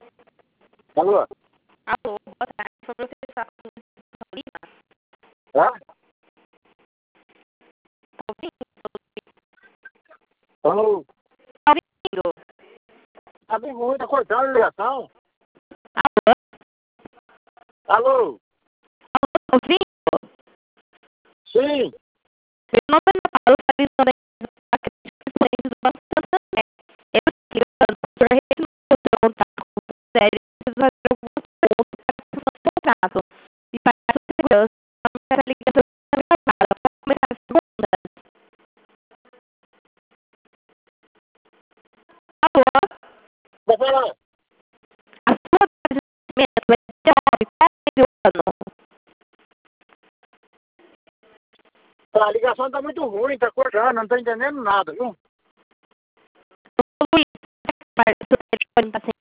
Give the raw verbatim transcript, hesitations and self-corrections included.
Alô? Alô, boa tarde. Foi você que está com Paulina? Hã? Tá ouvindo? Alô? Tá ouvindo? Tá bem ruim, tá cortando a ligação. Alô? Alô? Tá ouvindo? Sim. Meu nome é Paulo, realizando a acreditação do Banco Santander. Eu estou ligando para a contato com o sério e fazer algumas perguntas para a questão do contrato. E para a segurança, vamos para a ligação gravada. Pode começar a segunda? Alô? Vai falar. A sua data de nascimento é de nove, qual é o ano? A ligação tá muito ruim, tá cortando, não tô entendendo nada, viu? Luiz, o seu telefone está sem